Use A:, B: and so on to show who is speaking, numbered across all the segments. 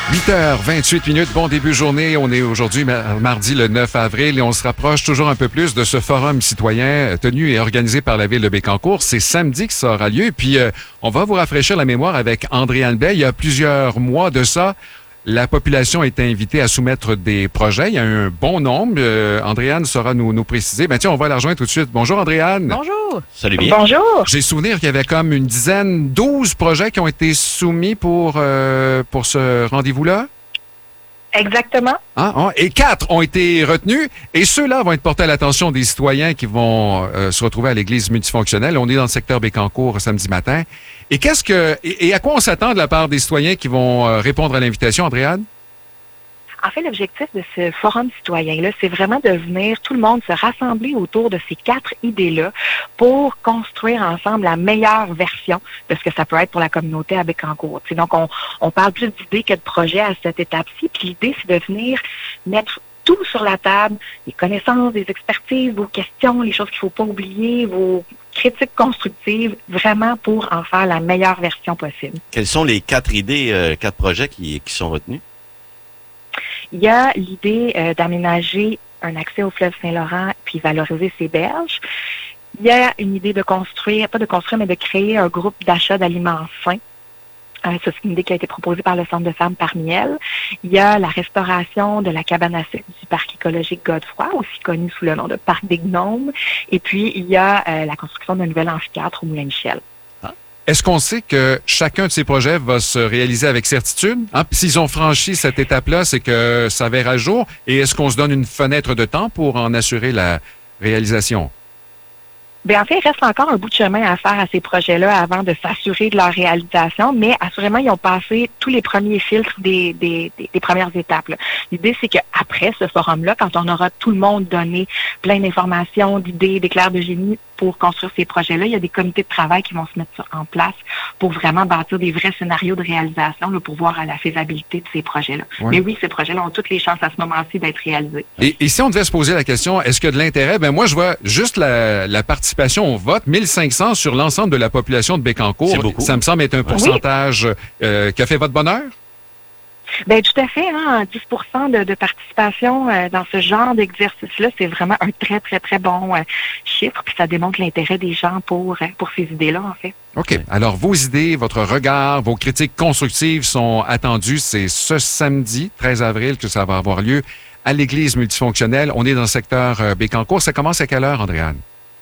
A: 8h28. Bon début de journée. On est aujourd'hui mardi le 9 avril et on se rapproche toujours un peu plus de ce forum citoyen tenu et organisé par la Ville de Bécancour. C'est samedi que ça aura lieu. Puis, on va vous rafraîchir la mémoire avec Andréane Blais. Il y a plusieurs mois de ça, la population a été invitée à soumettre des projets. Il y a un bon nombre. Andréane saura nous préciser. Ben tiens, on va la rejoindre tout de suite. Bonjour, Andréane.
B: Bonjour.
C: Salut bien.
B: Bonjour.
A: J'ai souvenir qu'il y avait comme une dizaine, 12 projets qui ont été soumis pour ce rendez-vous-là.
B: Exactement.
A: Et 4 ont été retenus. Et ceux-là vont être portés à l'attention des citoyens qui vont se retrouver à l'église multifonctionnelle. On est dans le secteur Bécancour samedi matin. Et à quoi on s'attend de la part des citoyens qui vont répondre à l'invitation, Andréane?
B: En fait, l'objectif de ce forum citoyen-là, c'est vraiment de venir tout le monde se rassembler autour de ces 4 idées-là pour construire ensemble la meilleure version de ce que ça peut être pour la communauté à Bécancour. T'sais, donc, on parle plus d'idées que de projets à cette étape-ci. Puis l'idée, c'est de venir mettre tout sur la table, les connaissances, les expertises, vos questions, les choses qu'il ne faut pas oublier, vos critiques constructives, vraiment pour en faire la meilleure version possible.
C: Quelles sont les 4 idées, 4 projets qui sont retenus?
B: Il y a l'idée d'aménager un accès au fleuve Saint-Laurent puis valoriser ses berges. Il y a une idée de construire, pas de construire, mais de créer un groupe d'achat d'aliments sains. Ça, c'est une idée qui a été proposée par le Centre de femmes parmi elles. Il y a la restauration de la cabane à sucre du parc écologique Godefroy, aussi connu sous le nom de Parc des Gnomes. Et puis, il y a la construction d'un nouvel amphithéâtre au Moulin-Michel.
A: Est-ce qu'on sait que chacun de ces projets va se réaliser avec certitude? Puis s'ils ont franchi cette étape-là, c'est que ça verra le jour. Et est-ce qu'on se donne une fenêtre de temps pour en assurer la réalisation?
B: Bien, en fait, il reste encore un bout de chemin à faire à ces projets-là avant de s'assurer de leur réalisation, mais assurément, ils ont passé tous les premiers filtres des premières étapes. L'idée, c'est qu'après ce forum-là, quand on aura tout le monde donné plein d'informations, d'idées, d'éclairs de génie pour construire ces projets-là, il y a des comités de travail qui vont se mettre en place pour vraiment bâtir des vrais scénarios de réalisation là, pour voir à la faisabilité de ces projets-là. Oui. Mais oui, ces projets-là ont toutes les chances à ce moment-ci d'être réalisés.
A: Et si on devait se poser la question, est-ce qu'il y a de l'intérêt? Ben moi, je vois juste la participation au vote, 1500 sur l'ensemble de la population de Bécancour.
C: C'est beaucoup.
A: Ça me semble être un pourcentage qui a fait votre bonheur?
B: Bien, tout à fait. 10 de participation dans ce genre d'exercice-là, c'est vraiment un très, très, très bon chiffre. Puis ça démontre l'intérêt des gens pour ces idées-là, en fait.
A: OK. Alors, vos idées, votre regard, vos critiques constructives sont attendues. C'est ce samedi, 13 avril, que ça va avoir lieu à l'église multifonctionnelle. On est dans le secteur Bécancour. Ça commence à quelle heure, Andréane?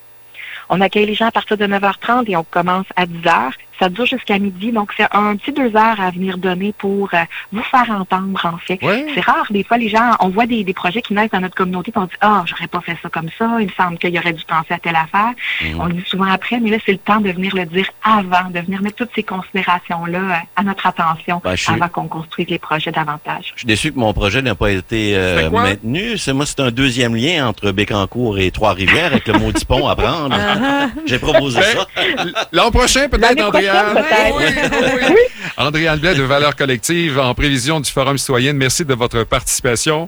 B: On accueille les gens à partir de 9h30 et on commence à 10h. Ça dure jusqu'à midi, donc c'est un petit 2 heures à venir donner pour vous faire entendre, en fait.
A: Ouais.
B: C'est rare, des fois, les gens, on voit des projets qui naissent dans notre communauté et on dit « j'aurais pas fait ça comme ça, il me semble qu'il y aurait dû penser à telle affaire. On le dit souvent après, mais là, c'est le temps de venir le dire avant, de venir mettre toutes ces considérations-là à notre attention avant qu'on construise les projets davantage.
C: Je suis déçu que mon projet n'a pas été maintenu. C'est un deuxième lien entre Bécancour et Trois-Rivières avec le maudit pont à prendre. J'ai proposé ça.
A: L'an prochain, peut-être, Andréane.
B: Peut-être.
A: Oui. Andréane Blais de Valeurs collectives en prévision du Forum citoyen. Merci de votre participation.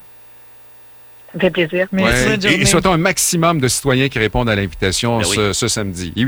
B: Ça fait plaisir.
A: Merci. Et souhaitons un maximum de citoyens qui répondent à l'invitation ce samedi.